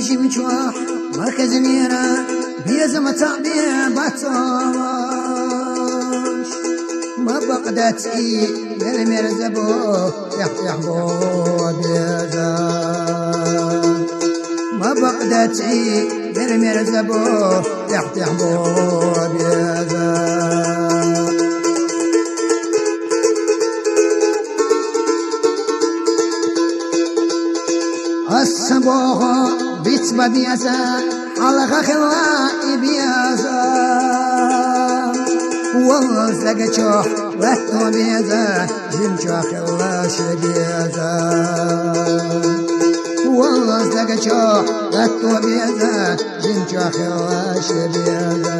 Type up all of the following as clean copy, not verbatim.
بشم چوا مرکز میرا بیزم تعبیر بطاش ما بقدتي بالمرزبو يحبو بيزا ما بقدتي بالمرزبو يحبو بيزا الصباح بيت بيزا على خلا بيزا والله زقشوح واتو بيزا زمشوح خلاش بيزا والله زقشوح واتو بيزا زمشوح خلاش بيزا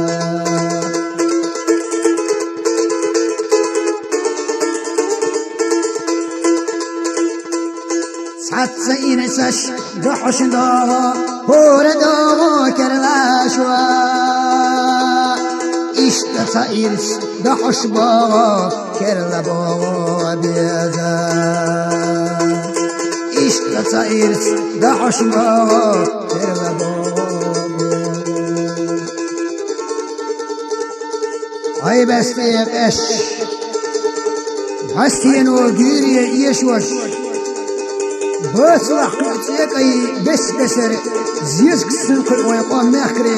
سعد سينسش دحش داوا هور داوا كرلاشوا İşte sayırız da hoş bağa kerle bağa biyada İşte sayırız da hoş bağa kerle bağa Ay besteye eş Hastiyen o güriye yeşvaş Baslah kutiyek ay besbeser Ziyiz kısın kırmaya qam mehkri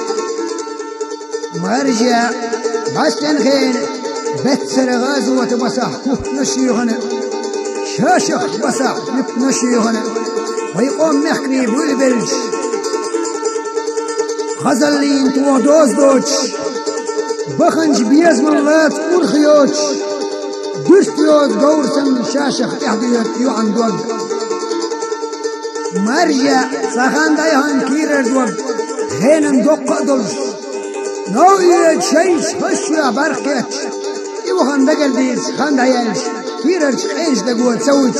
مرجع بستن خين بتسر غازوة بصح نشيهنا شاشخ بصح نشيهنا ويقوم مخري بلبلج خزلين تو دوز دوش بخنج بيز من لا تكون خيوش درست يوز قورسن شاشخ احديت يوعن دوغ مرجع سخان دايهان كيرر دوغ خينن دوق دلش نوعیه چیز خشیا برکت ای وقت دگردیز خانده یالش هیرش خیش دگوت سوچ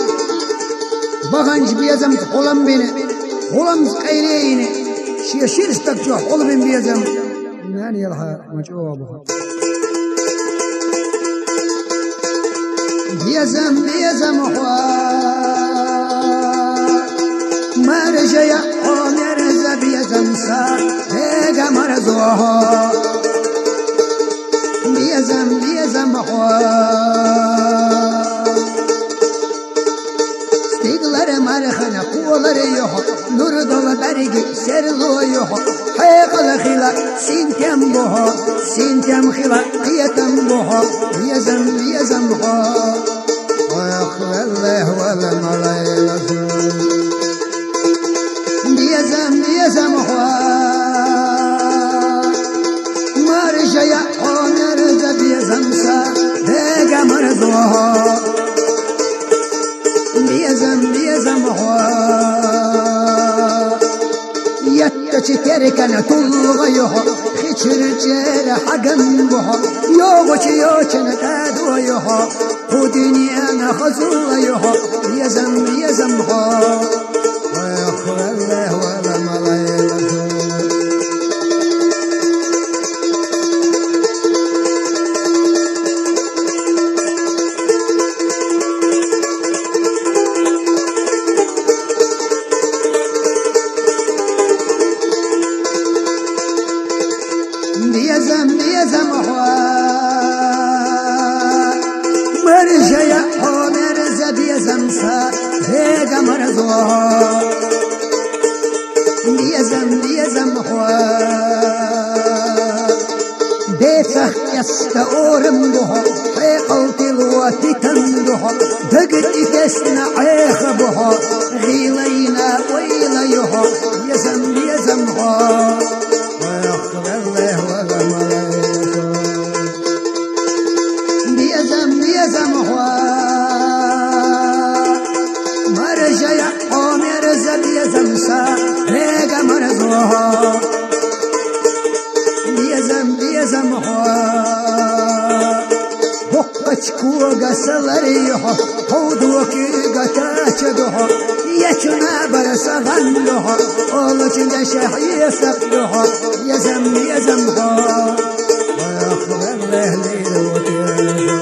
بخنج بیازم خلم بینه خلم قیرینه شیرش تکجو خلم بیازم نانی الها مجواب بیازم خواه مرجع مرز بیازم سا مرزوها بيزم خواه استيقلر مرخنا قولر يوحو نور دول برقي سرلو يوحو حيق الخلا سنتم بوها سنتم خلا قيتم بوها بيزم خواه ويخوى الله ولا ملايل بيزم خواه مرجع عمر بيزم سا دقا مرضوها بيزم خواه يتشكر كان تلغيها خشر جير حقن بها يوغش نتادويها خدني انا خزويها بيزم خواه ويخوى الله ولا ملايل بيزم خواه مرجع عمر بيزم سا دقا مرضوها بيزم خواه ديفخ يستأورم بها حيقلت الواتي تندها دقت تسنع عيخ بها غيلينا ويليها بيزم خواه ويخبر الله ولا ملايك بيزم خواه مرجع عمر بيزم سا دقا مرضوها بيزم خواه بقچكو قسلريها حودوكي قتاچدها يچنا برسغنها اولچن شحي سقدها يزم خواه ويخبر الله ليل وتيرها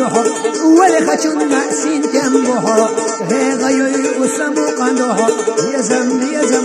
قندها ولی خچون نسین کم بها هی غیوی اسم قندها یزم